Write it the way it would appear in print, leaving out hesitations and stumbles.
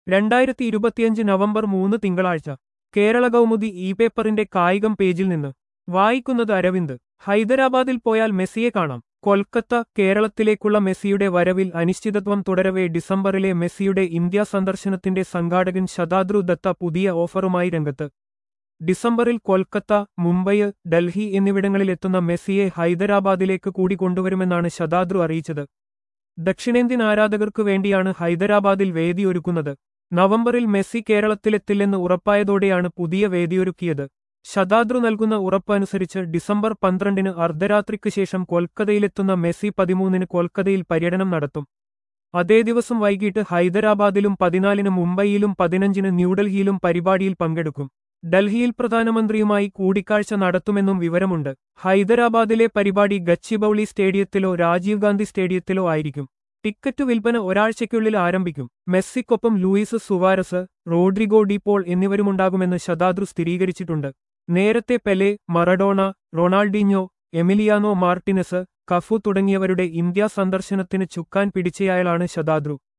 2025 November 3 തിങ്കളാഴ്ച കേരള കൗമുദി പേപ്പറിന്റെ കായികം പേജിൽ നിന്ന് വായിക്കുന്നത് അരവിന്ദ്. ഹൈദരാബാദിൽ പോയാൽ മെസ്സിയെ കാണാം. കൊൽക്കത്ത. കേരളത്തിലേക്കുള്ള മെസ്സിയുടെ വരവിൽ അനിശ്ചിതത്വം തുടരവെ ഡിസംബറിലെ മെസ്സിയുടെ ഇന്ത്യാ സന്ദർശനത്തിന്റെ സംഘാടകൻ ശതാദ്രു ദത്ത പുതിയ ഓഫറുമായി രംഗത്ത്. ഡിസംബറിൽ കൊൽക്കത്ത, മുംബൈ, ഡൽഹി എന്നിവിടങ്ങളിലെത്തുന്ന മെസ്സിയെ ഹൈദരാബാദിലേക്ക് കൂടി കൊണ്ടുവരുമെന്നാണ് ശതാദ്രു അറിയിച്ചത്. ദക്ഷിണേന്ത്യൻ ആരാധകർക്കു വേണ്ടിയാണ് ഹൈദരാബാദിൽ വേദിയൊരുക്കുന്നത്. നവംബറിൽ മെസ്സി കേരളത്തിലെത്തില്ലെന്ന് ഉറപ്പായതോടെയാണ് പുതിയ വേദിയൊരുക്കിയത്. ശതാദ്രു നൽകുന്ന ഉറപ്പ് അനുസരിച്ച് ഡിസംബർ 12 അർദ്ധരാത്രിക്ക് ശേഷം കൊൽക്കത്തയിലെത്തുന്ന മെസ്സി 13 കൊൽക്കത്തയിൽ പര്യടനം നടത്തും. അതേ ദിവസം വൈകിട്ട് ഹൈദരാബാദിലും 14 മുംബൈയിലും 15 ന്യൂഡൽഹിയിലും പരിപാടിയിൽ പങ്കെടുക്കും. ഡൽഹിയിൽ പ്രധാനമന്ത്രിയുമായി കൂടിക്കാഴ്ച നടത്തുമെന്നും വിവരമുണ്ട്. ഹൈദരാബാദിലെ പരിപാടി ഗച്ചിബൌളി സ്റ്റേഡിയത്തിലോ രാജീവ് ഗാന്ധി സ്റ്റേഡിയത്തിലോ ആയിരിക്കും. ടിക്കറ്റ് വിൽപ്പന ഒരാഴ്ചയ്ക്കുള്ളിൽ ആരംഭിക്കും. മെസ്സിക്കൊപ്പം Luis Suarez, Rodrigo De Paul എന്നിവരുമുണ്ടാകുമെന്ന് ശതാദ്രു സ്ഥിരീകരിച്ചിട്ടുണ്ട്. നേരത്തെ Pele, Maradona, Ronaldinho, Emiliano Martinez, Cafu തുടങ്ങിയവരുടെ ഇന്ത്യാ സന്ദർശനത്തിന് ചുക്കാൻ പിടിച്ചയാളാണ് ശതാദ്രു.